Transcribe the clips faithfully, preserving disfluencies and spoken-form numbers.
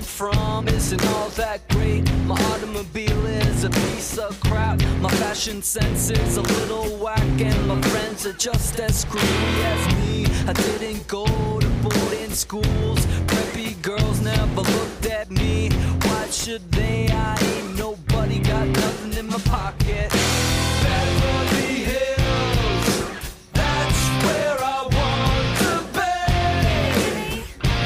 from isn't all that great. My automobile is a piece of crap. My fashion sense is a little whack, and my friends are just as screwy as me. I didn't go to boarding schools. Preppy girls never looked at me. Why should they? I ain't nobody, got nothing in my pocket. Beverly Hills, that's where I want to be.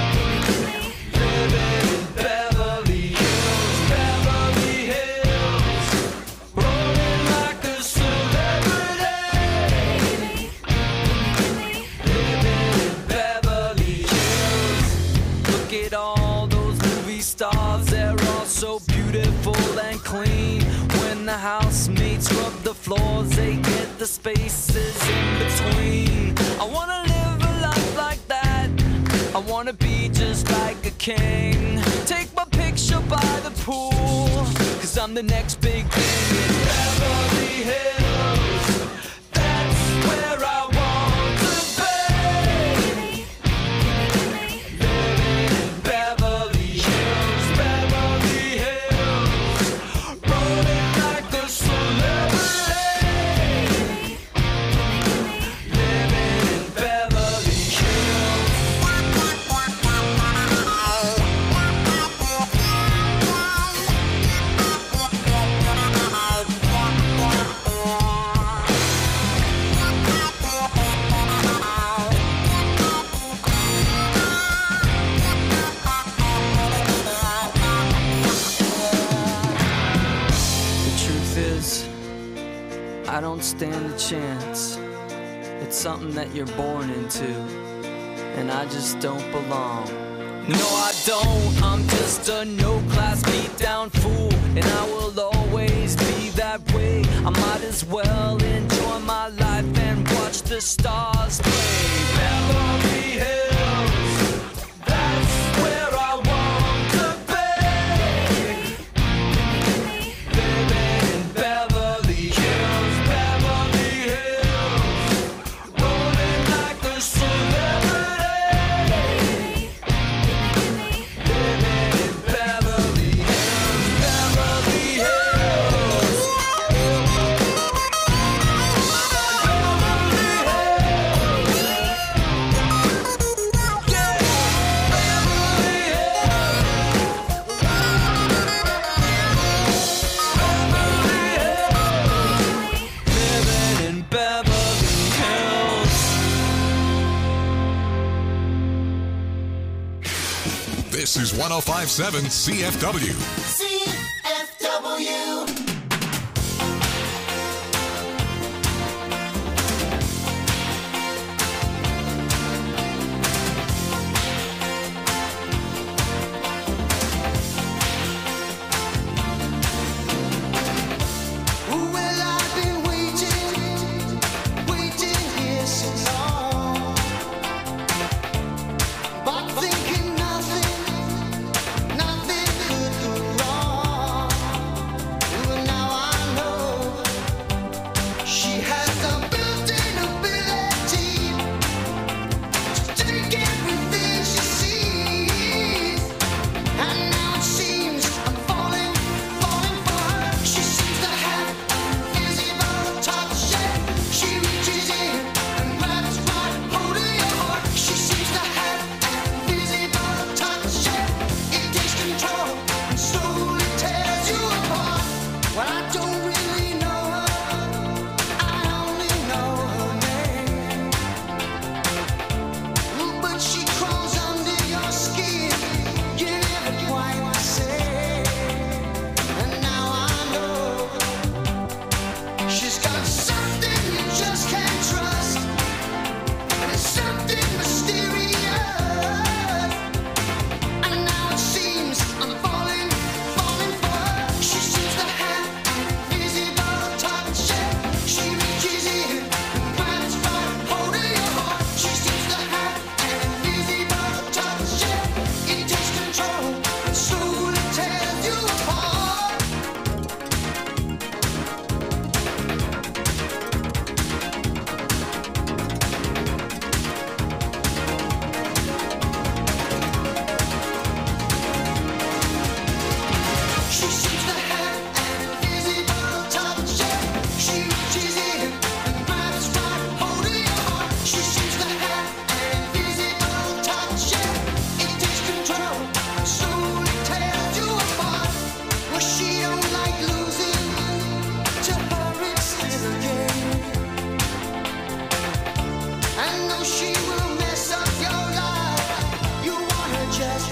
Living in Beverly Hills, Beverly Hills, rolling like a celebrity. Living in Beverly Hills. Look at all those movie stars, they're all so beautiful and clean. When the housemates rub the floors, they get the spaces in between. I wanna live a life like that. I wanna be just like a king. Take my picture by the pool, cause I'm the next big thing in Beverly Hills. That's where I want to be. Living in Beverly Hills, Beverly Hills, rolling like a celebrity. Living in Beverly Hills. The truth is, I don't stand a chance. It's something that you're born into, and I just don't belong. No, I don't. I'm just a no-class beat-down fool, and I will always be that way. I might as well enjoy my life and watch the stars play. Beverly Hills, that's where I want to be. Living in Beverly Hills, Beverly Hills, rolling like a celebrity. Living in Beverly Hills, Beverly Hills. Beverly Hills. Yeah, Beverly Hills. Beverly Hills. Living in Beverly Hills. This is one oh five point seven C F W. C F W. Well, I've been waiting, waiting here so long, but thinking nothing, nothing could go wrong.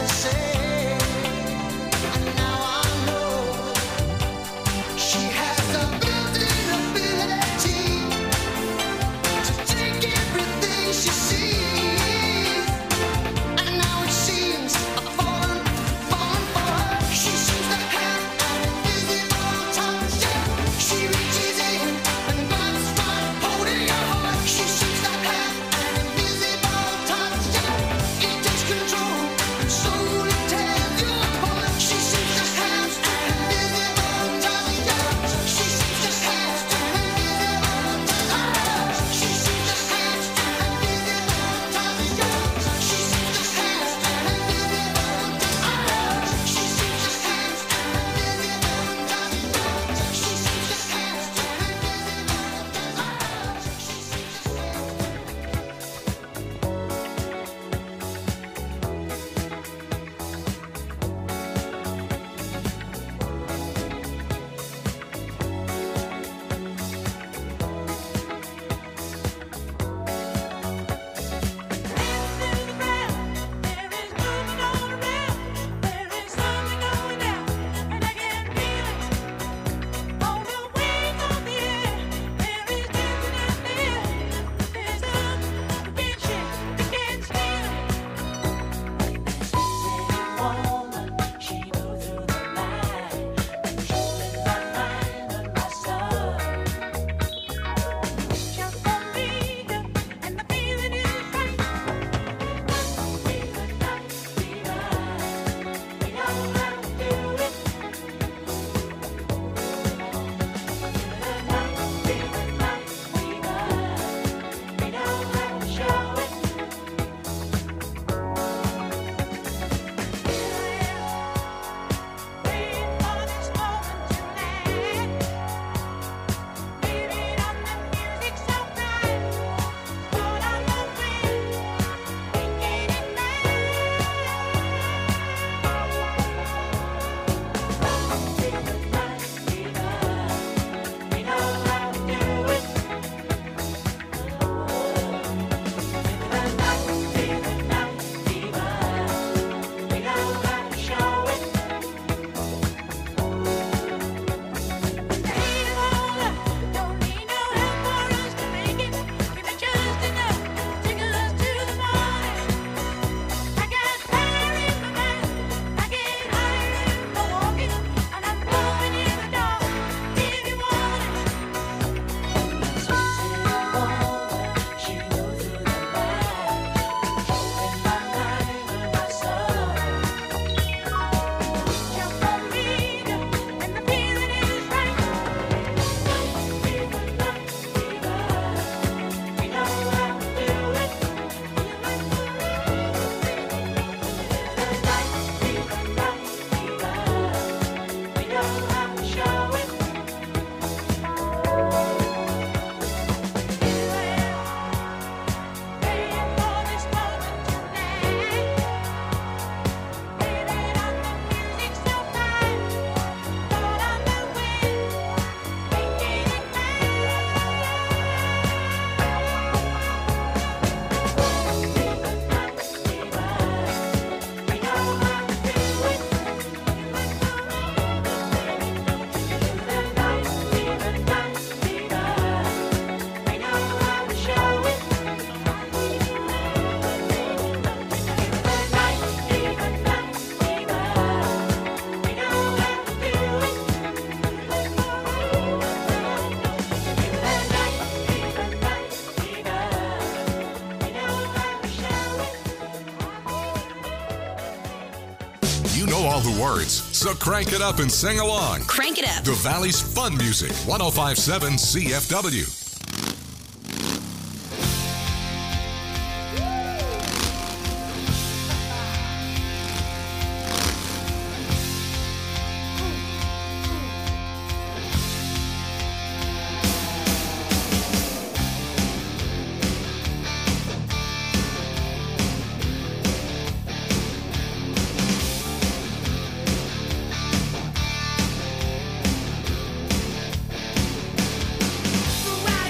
all the words, so crank it up and sing along. Crank it up. The Valley's fun music, one oh five point seven C F W. Right.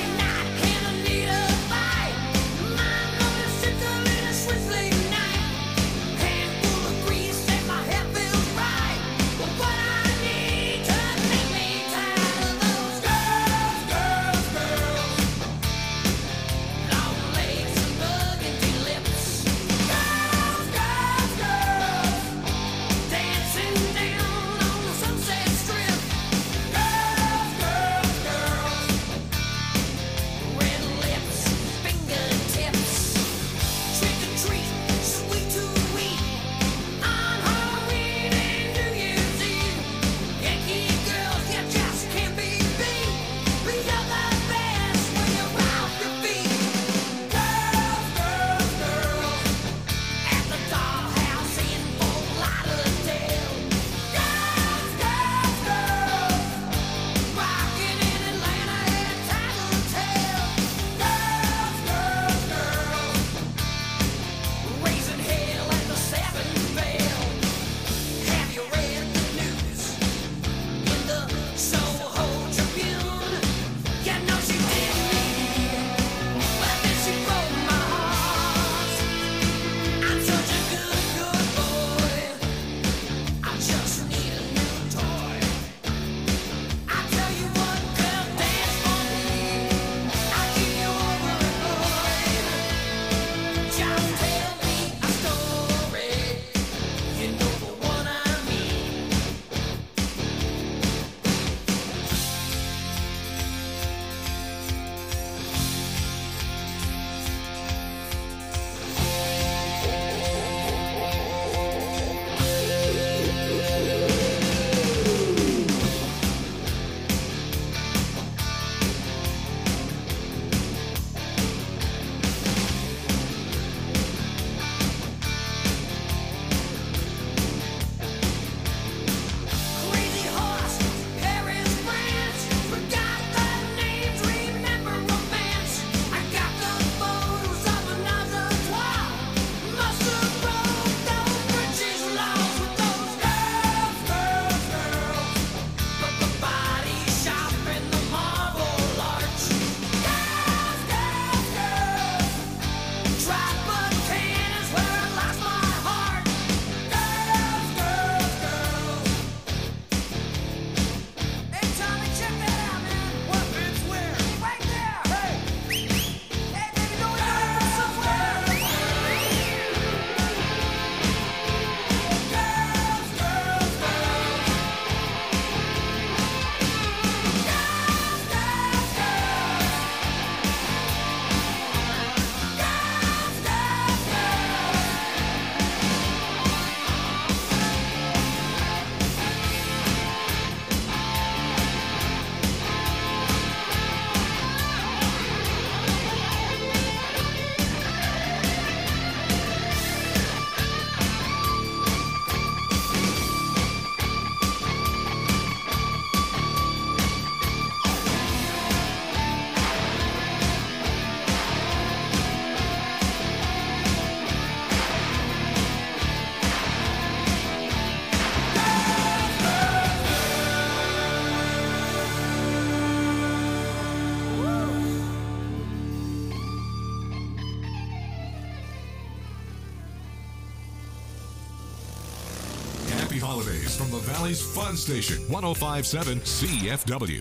Happy holidays from the Valley's Fun Station, one oh five point seven C F W.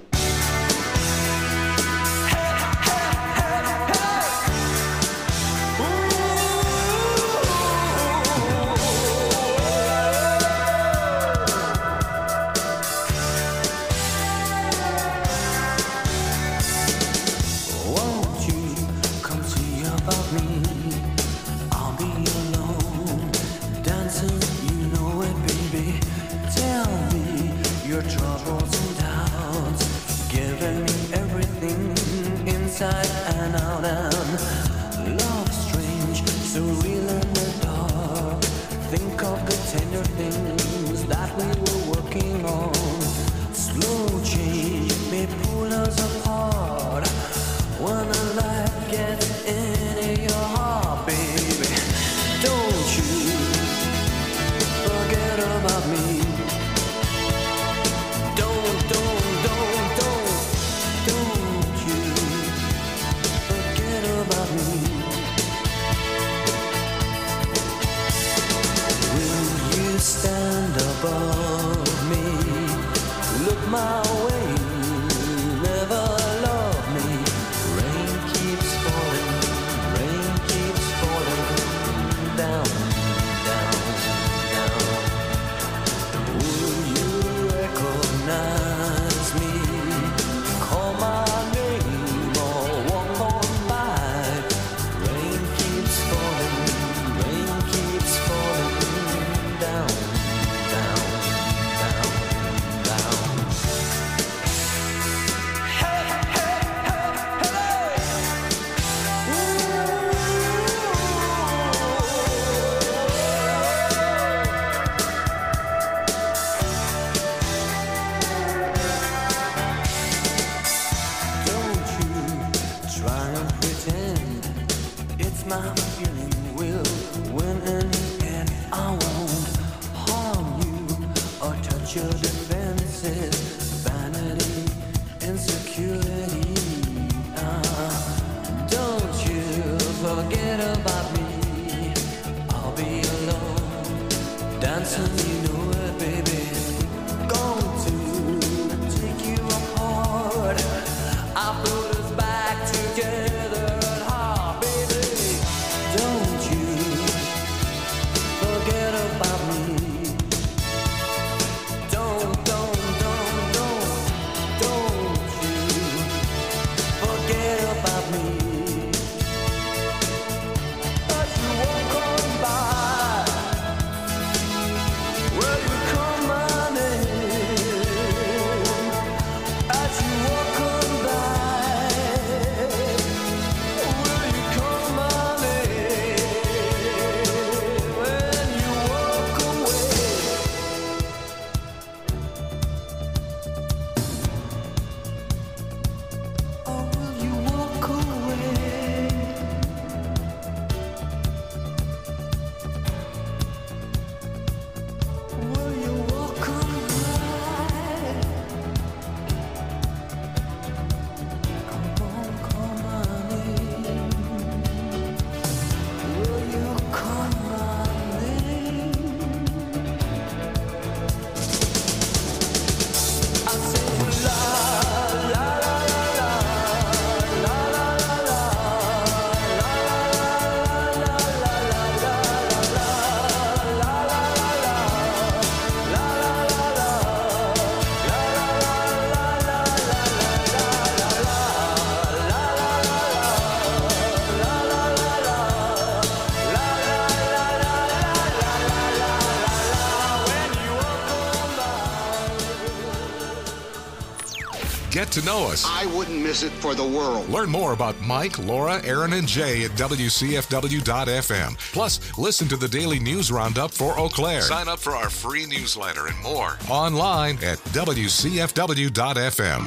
Get to know us. I wouldn't miss it for the world. Learn more about Mike, Laura, Aaron, and Jay at W C F W dot F M. Plus, listen to the daily news roundup for Eau Claire. Sign up for our free newsletter and more online at W C F W dot F M.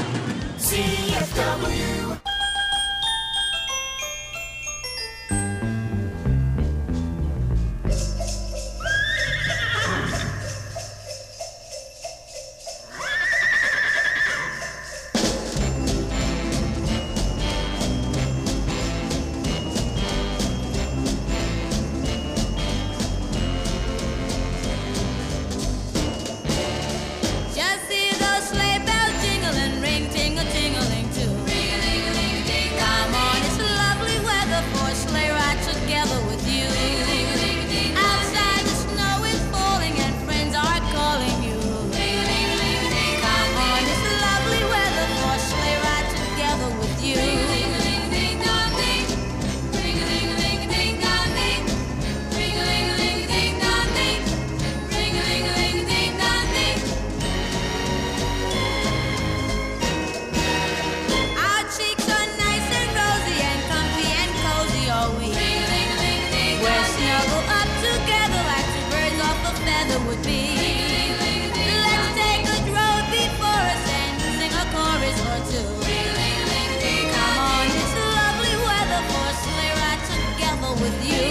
C F W. would be. Let's take a road before us and sing a chorus or two. Come on, it's lovely weather for a sleigh ride together with you.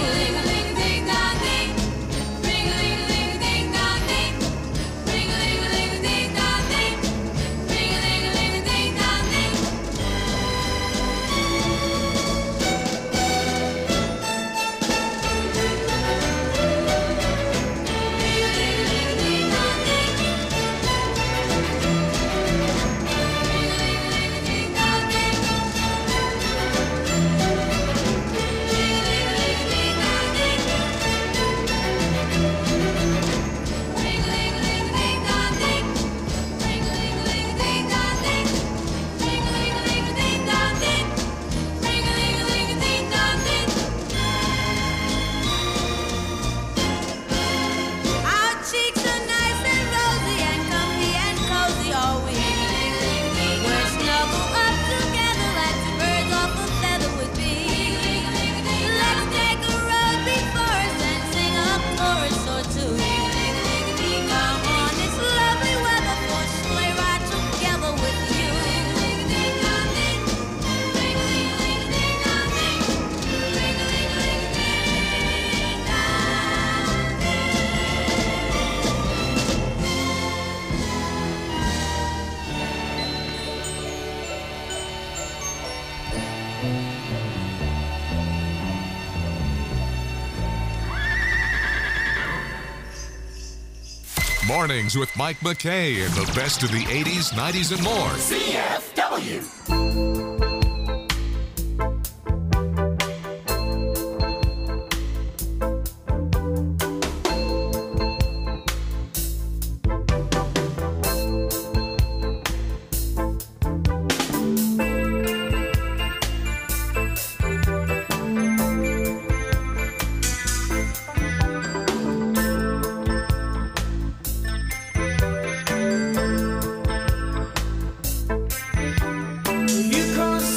Mornings with Mike McKay and the best of the eighties, nineties, and more. C F W. You cross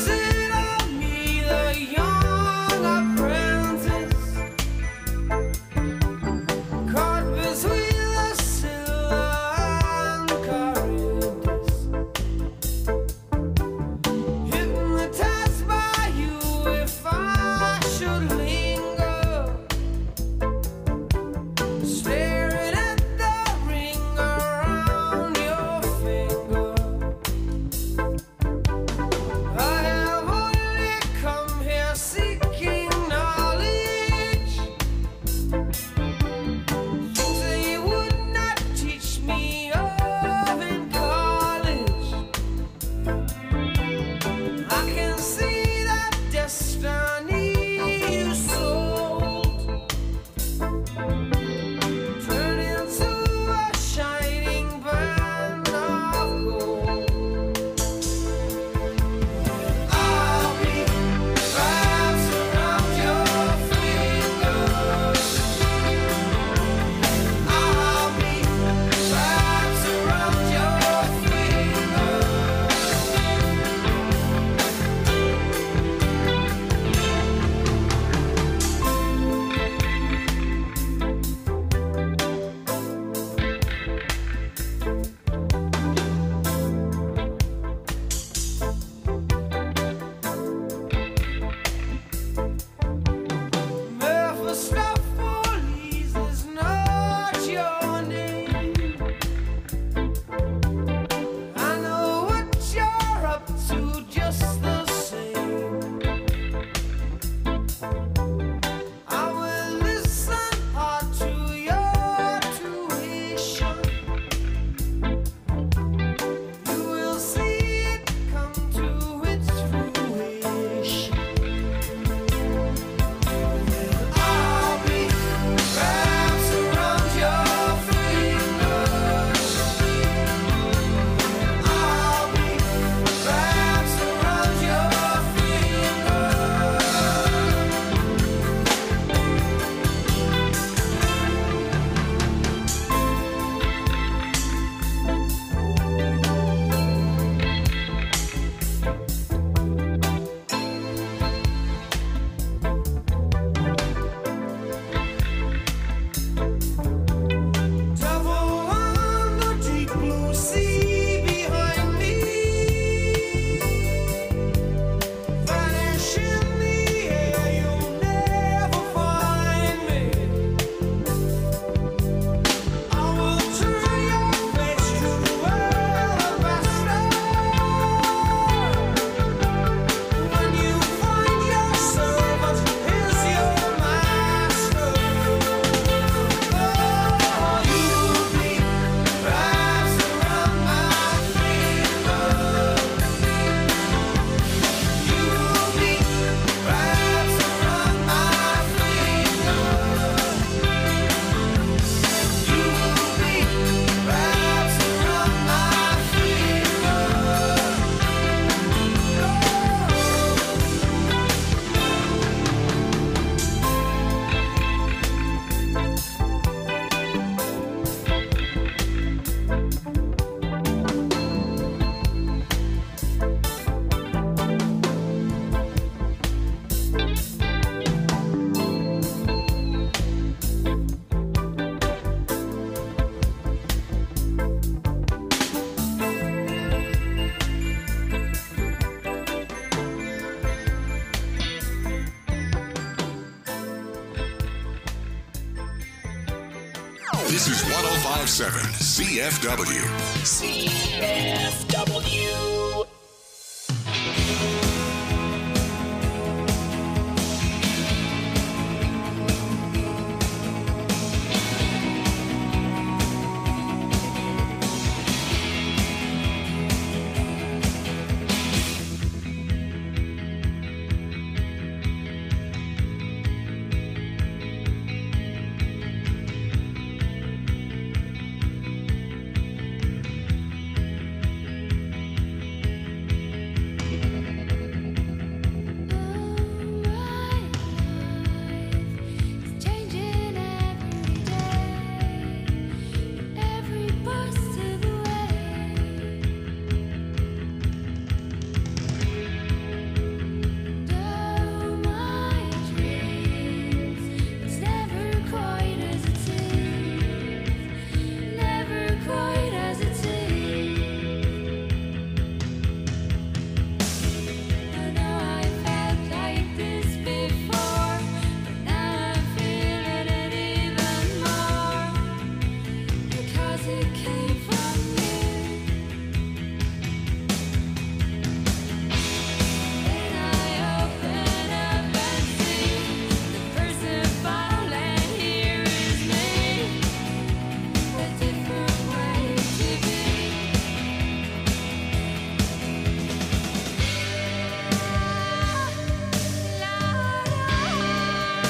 This is one oh five point seven C F W. C F W.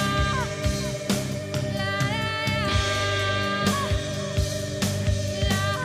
La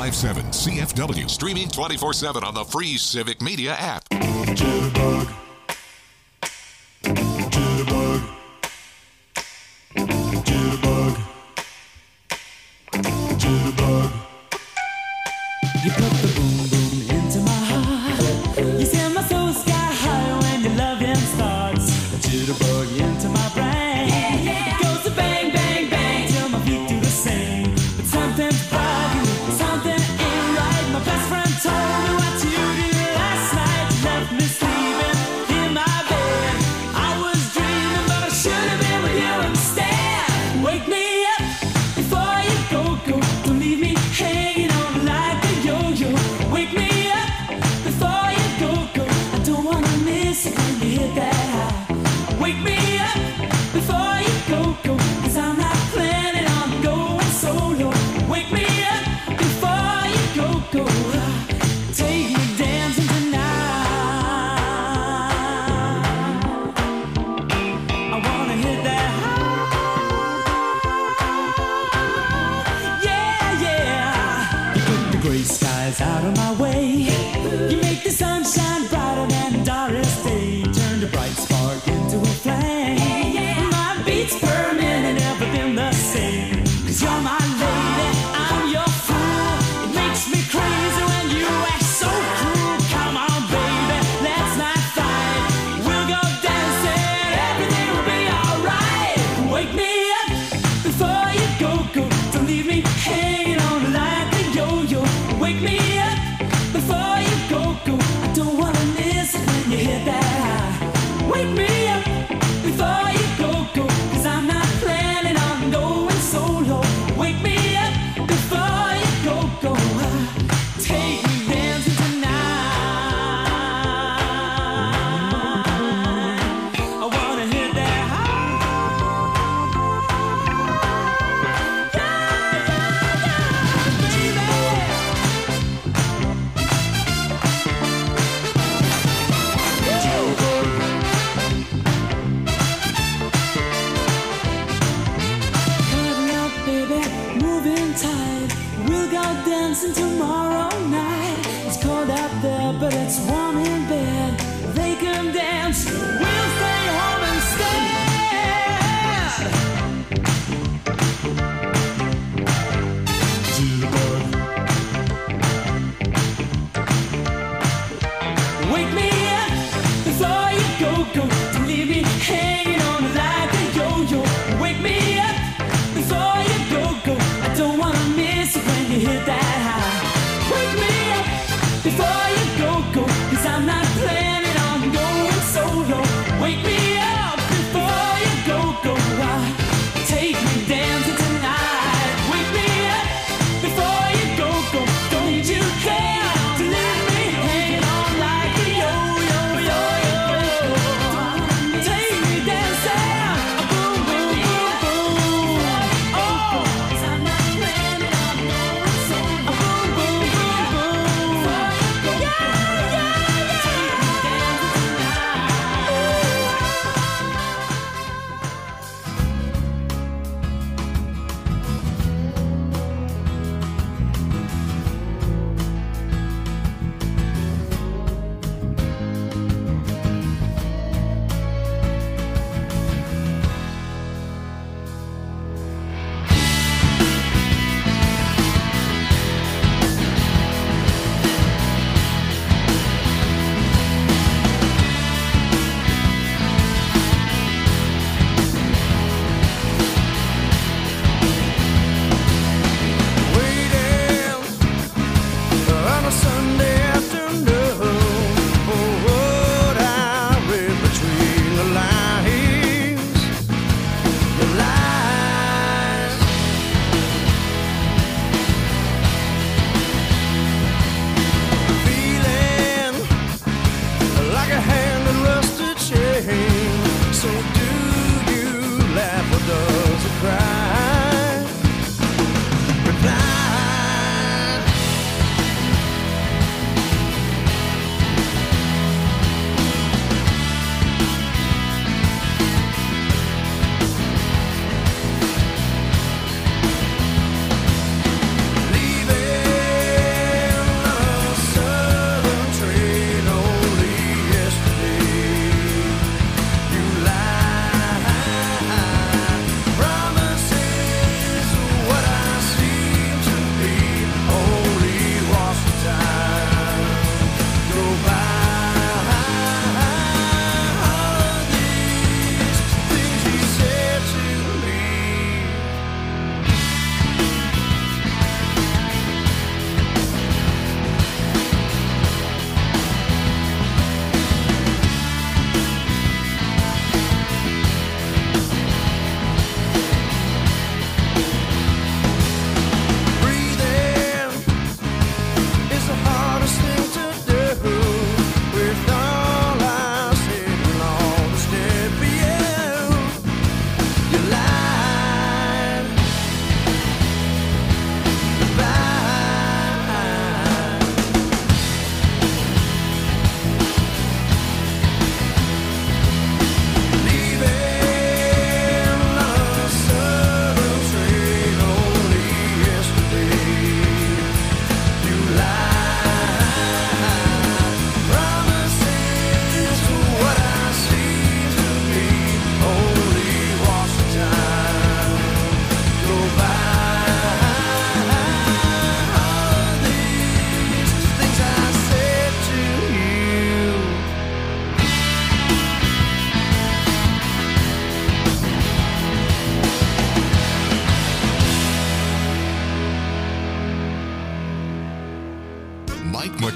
five seven C F W. Streaming twenty-four seven on the free Civic Media app. Jitterbug. Jitterbug. Jitterbug. Jitterbug. You put the boom boom into my heart. You send my soul sky high when your loving starts. A jitterbug into my brain. Yeah, yeah. It goes to bang, bang, bang till my feet do the same. But something's bugging, something ain't right. My best friend told me what you did last night. You left me sleeping in my bed. I was dreaming, but I should have been with you instead. Wake me up before you go, go. Don't leave me hanging on like a yo-yo. Wake me up before you go, go. I don't wanna miss it when you hit that high. Wake me up before you go, go. Cause I'm not planning on going solo. Wake me up before you go, go. Take me dancing tonight. I wanna hit that high. Yeah, yeah. You put the gray skies out of my way. You make the sunshine brighter than Doris Day. Turn the bright spark into a flame. My beats permanent and never been the same. Cause you're my lady, I'm your fool. It makes me crazy when you act so cruel. Come on, baby, let's not fight. We'll go dancing, everything will be alright. Wake me up before you go, go. Don't leave me hanging on like a yo-yo. Wake me up before you go, go. I don't wanna miss it when you hit that high. Wake me up before you go, go. Cause I'm not planning on going solo. Wake me up before you go, go. Take me dancing tonight. I wanna hit that high. Yeah, yeah, yeah, baby. Cuddle up, baby, moving tight. We'll go dancing tomorrow night. It's cold out there, but it's warm in bed. They can dance, we'll stay home instead. Jitterbug. Wake me up before you go, go. Don't leave me hanging on like a yo-yo. Wake me up before you go, go. I don't wanna miss it when you hit that high. Wake me up before you go, go. Cause I'm not planning on going solo. Wake me up before you go, go. Take me dancing tonight. Wake me up before you go, go. Don't you care to leave me hanging on like a yo-yo, yo-yo.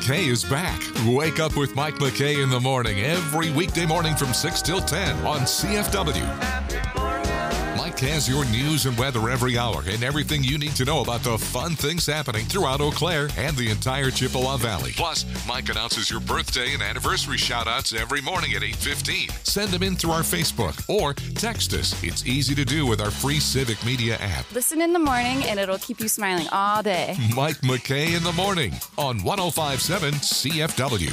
McKay is back. Wake up with Mike McKay in the morning every weekday morning from six till ten on C F W. Mike has your news and weather every hour and everything you need to know about the fun things happening throughout Eau Claire and the entire Chippewa Valley. Plus, Mike announces your birthday and anniversary shout-outs every morning at eight fifteen. Send them in through our Facebook or text us. It's easy to do with our free Civic Media app. Listen in the morning and it'll keep you smiling all day. Mike McKay in the morning on one oh five point seven C F W.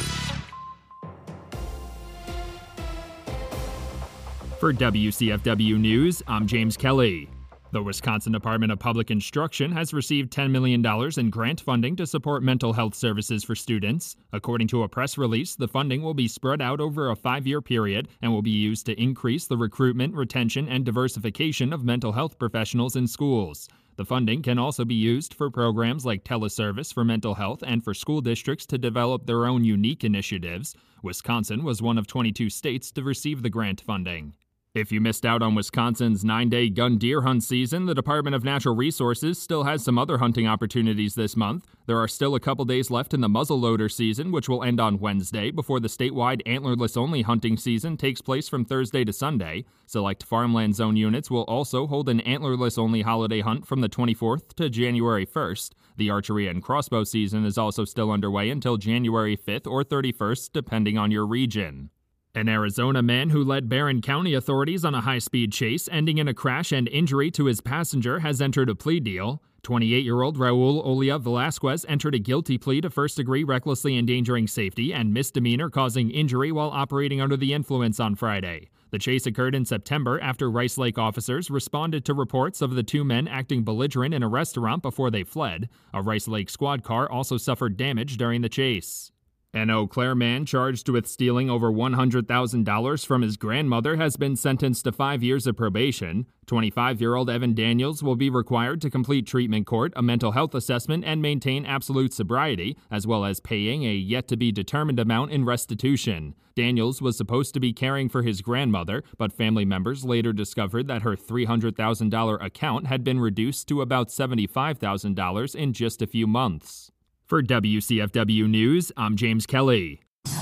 For W C F W News, I'm James Kelly. The Wisconsin Department of Public Instruction has received ten million dollars in grant funding to support mental health services for students. According to a press release, the funding will be spread out over a five-year period and will be used to increase the recruitment, retention, and diversification of mental health professionals in schools. The funding can also be used for programs like teleservice for mental health and for school districts to develop their own unique initiatives. Wisconsin was one of twenty-two states to receive the grant funding. If you missed out on Wisconsin's nine-day gun deer hunt season, the Department of Natural Resources still has some other hunting opportunities this month. There are still a couple days left in the muzzleloader season, which will end on Wednesday, before the statewide antlerless-only hunting season takes place from Thursday to Sunday. Select farmland zone units will also hold an antlerless-only holiday hunt from the twenty-fourth to January first. The archery and crossbow season is also still underway until January fifth or thirty-first, depending on your region. An Arizona man who led Barron County authorities on a high-speed chase, ending in a crash and injury to his passenger, has entered a plea deal. twenty-eight-year-old Raul Olia Velasquez entered a guilty plea to first-degree recklessly endangering safety and misdemeanor causing injury while operating under the influence on Friday. The chase occurred in September after Rice Lake officers responded to reports of the two men acting belligerent in a restaurant before they fled. A Rice Lake squad car also suffered damage during the chase. An Eau Claire man charged with stealing over one hundred thousand dollars from his grandmother has been sentenced to five years of probation. twenty-five-year-old Evan Daniels will be required to complete treatment court, a mental health assessment, and maintain absolute sobriety, as well as paying a yet-to-be-determined amount in restitution. Daniels was supposed to be caring for his grandmother, but family members later discovered that her three hundred thousand dollars account had been reduced to about seventy-five thousand dollars in just a few months. For W C F W News, I'm James Kelly.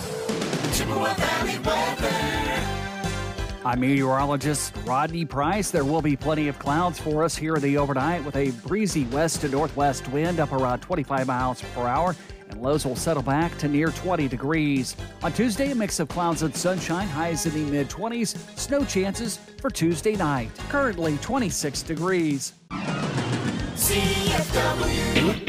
I'm meteorologist Rodney Price. There will be plenty of clouds for us here in the overnight with a breezy west to northwest wind up around twenty-five miles per hour, and lows will settle back to near twenty degrees. On Tuesday, a mix of clouds and sunshine, highs in the mid-twenties, snow chances for Tuesday night. Currently twenty-six degrees. C F W.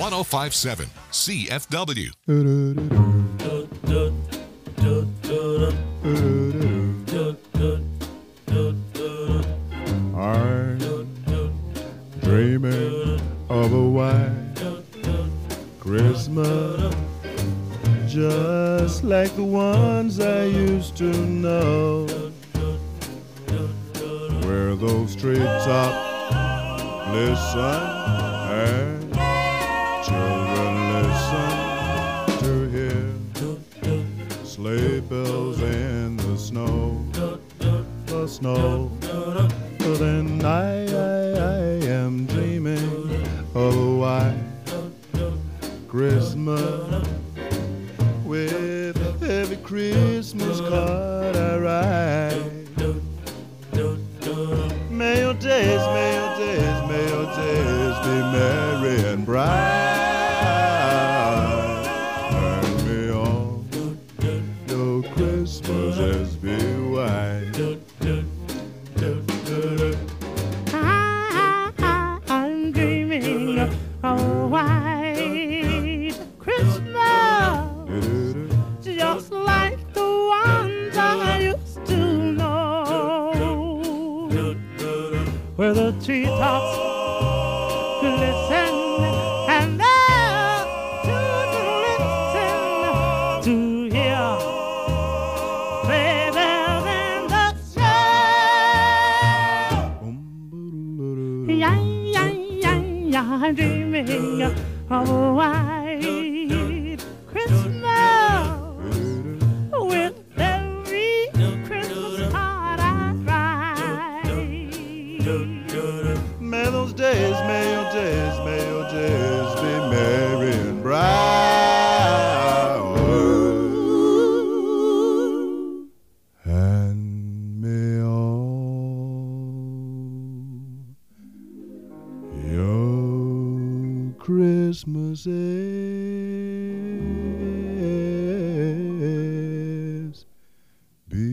one oh five point seven C F W. I'm dreaming of a white Christmas, just like the ones I used to know, where those treetops listen and children listen to hear sleigh bells in the snow, the snow. But then I, I, I am dreaming of a white Christmas, with every Christmas card I write. May your days, may your days, may your days be merry and bright, and may all your Christmases be white. I'm dreaming of a white Christmas, just like the ones I used to know, where the treetops glisten and the children listen to hear sleigh bells in the snow. Yeah, yeah, yeah, yeah, I'm dreaming of a white Christmas, with every Christmas card I write. May those days, may your days, may your days be merry and bright, and may all your Christmases be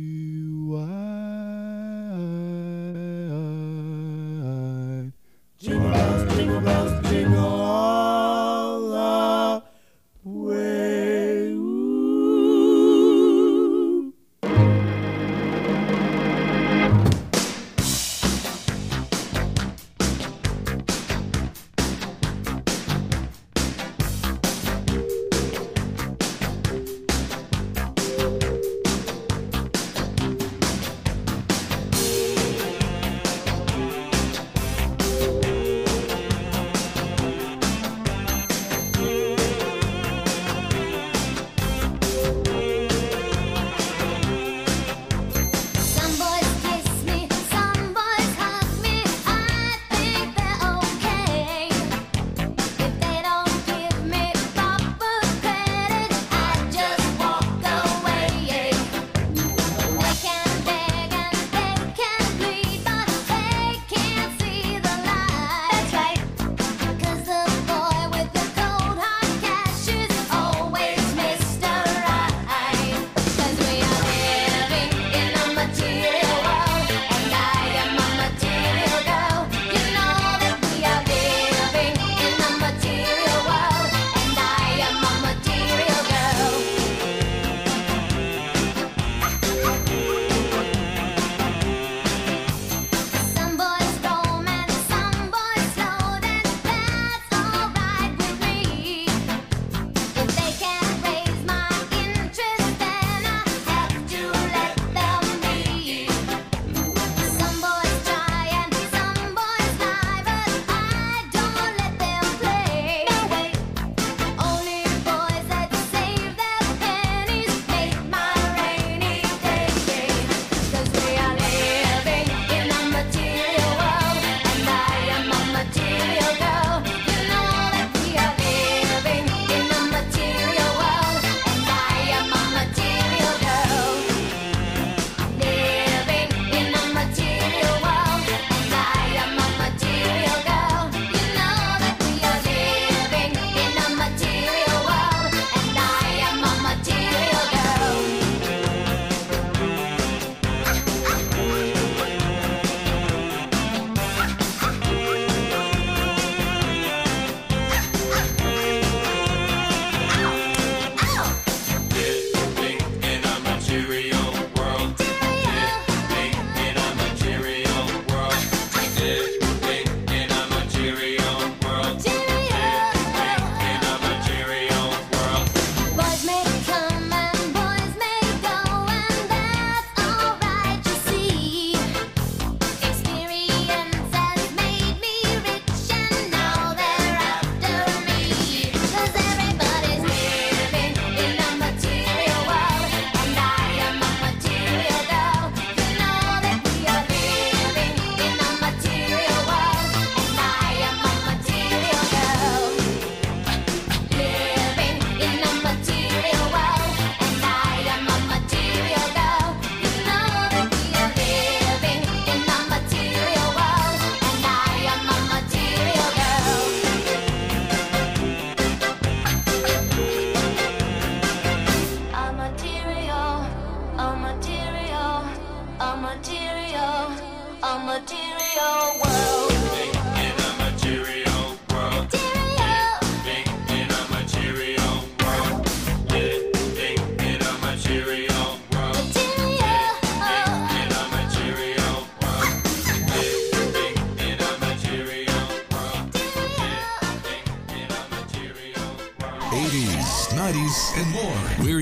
white. Jingle bells, jingle bells, jingle all the way. Ooh.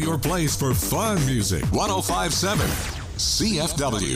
your place for fun music. one oh five point seven C F W.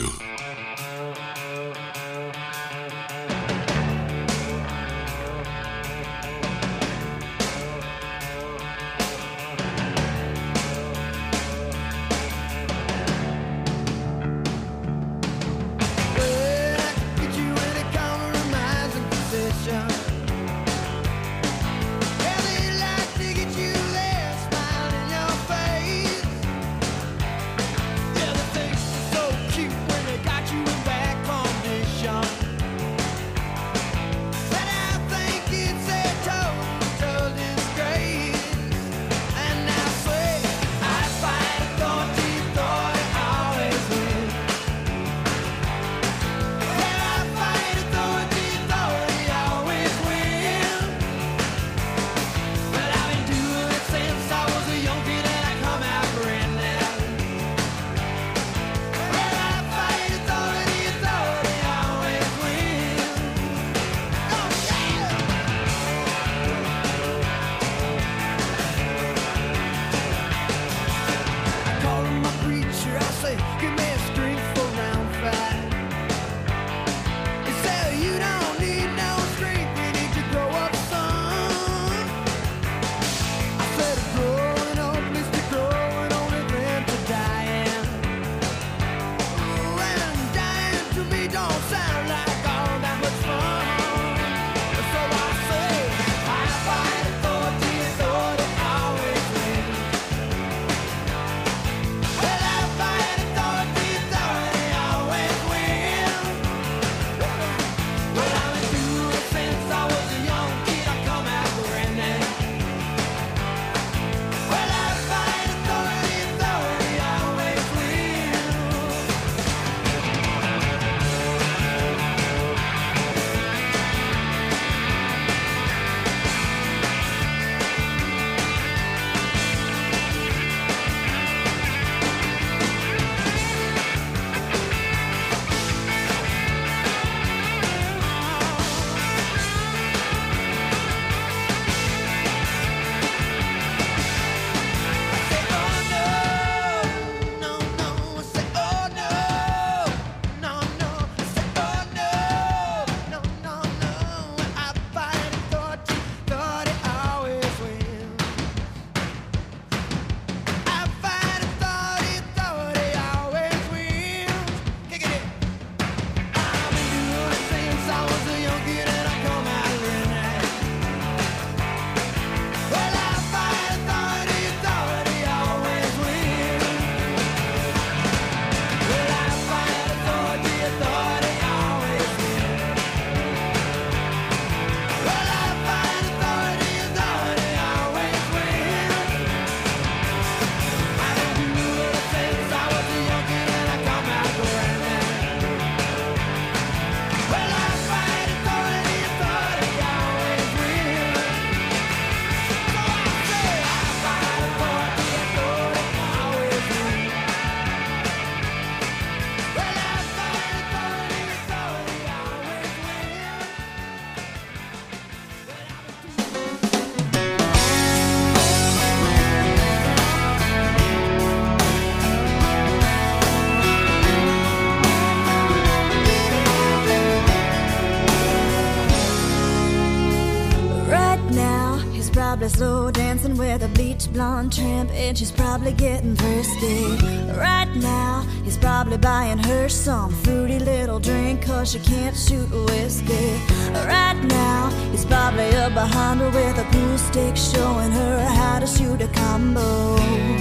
Probably slow dancing with a bleach blonde tramp, and she's probably getting frisky. Right now, he's probably buying her some fruity little drink, cause she can't shoot whiskey. Right now, he's probably up behind her with a pool stick, showing her how to shoot a combo.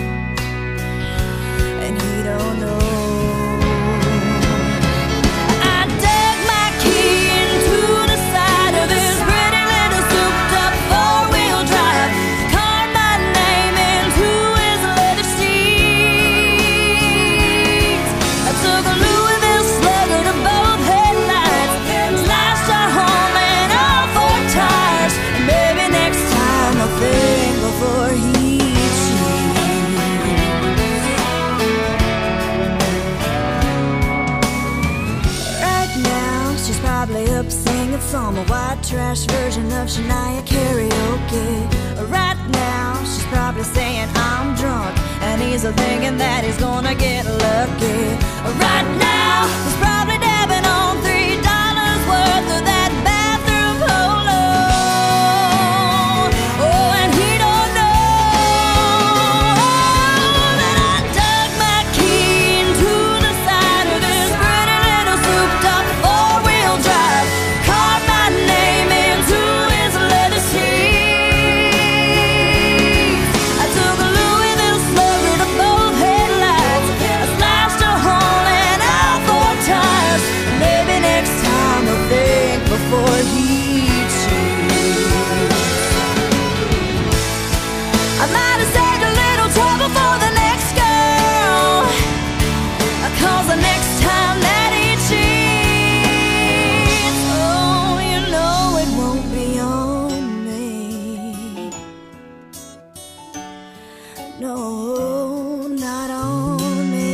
And he don't know. Some white trash version of Shania karaoke. Right now, she's probably saying I'm drunk and and he's thinking that he's gonna get lucky. Right now, he's probably dabbing on three dollars worth of that bathroom polo. Oh, and he don't know that I dug my key into the side of his pretty little souped-up four-wheel drive, carved my name into his leather seats. I took a Louisville slugger to both headlights. I slashed a hole in all four tires. Maybe next time I'll think before he cheats. I might have saved a little trouble for the next girl, 'cause the next time that he cheats, oh, you know it won't be on me. No, not on me.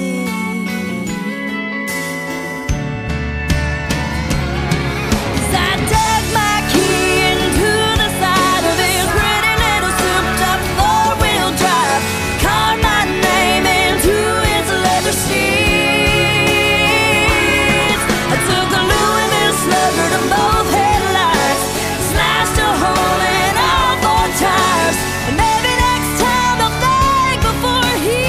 'Cause I dug my key into the side of his pretty little souped-up four-wheel drive, carved my name into his leather seats. I took a Louisville slugger to both headlights, slashed a hole in all four tires, and maybe next time I'll think before he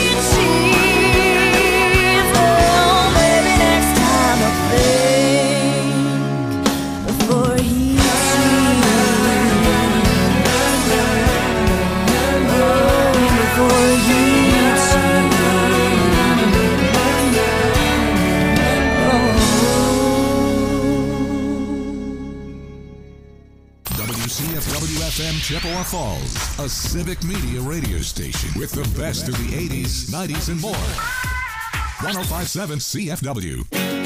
cheats. Oh, maybe next time I'll think before he before he W C F W F M Chippewa Falls, a civic media radio station with the best of the eighties, nineties, and more. one oh five point seven C F W.